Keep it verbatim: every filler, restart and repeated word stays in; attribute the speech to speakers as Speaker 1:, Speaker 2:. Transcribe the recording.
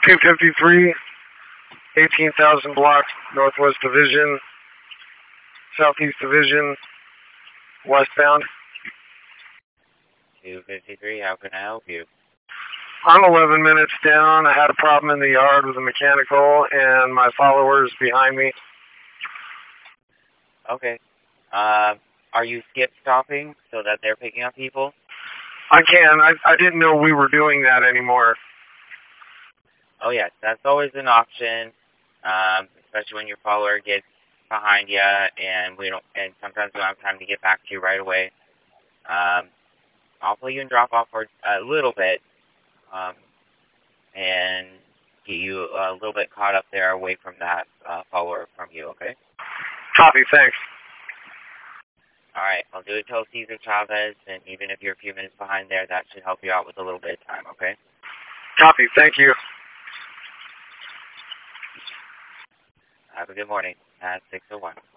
Speaker 1: two fifty-three, eighteen thousand block, Northwest Division, Southeast Division, westbound.
Speaker 2: two fifty-three, how can I help you?
Speaker 1: I'm eleven minutes down. I had a problem in the yard with a mechanical, and my follower's behind me.
Speaker 2: Okay. Uh, are you skip stopping so that they're picking up people?
Speaker 1: I can. I, I didn't know we were doing that anymore.
Speaker 2: Oh, yes. That's always an option, um, especially when your follower gets behind you, and we don't. And sometimes we don't have time to get back to you right away. Um, I'll pull you and drop off for a little bit, um, and get you a little bit caught up there away from that uh, follower from you, okay?
Speaker 1: Copy, thanks.
Speaker 2: All right, I'll do it till Cesar Chavez, and even if you're a few minutes behind there, that should help you out with a little bit of time, okay?
Speaker 1: Copy, thank you.
Speaker 2: Have a good morning at six oh one.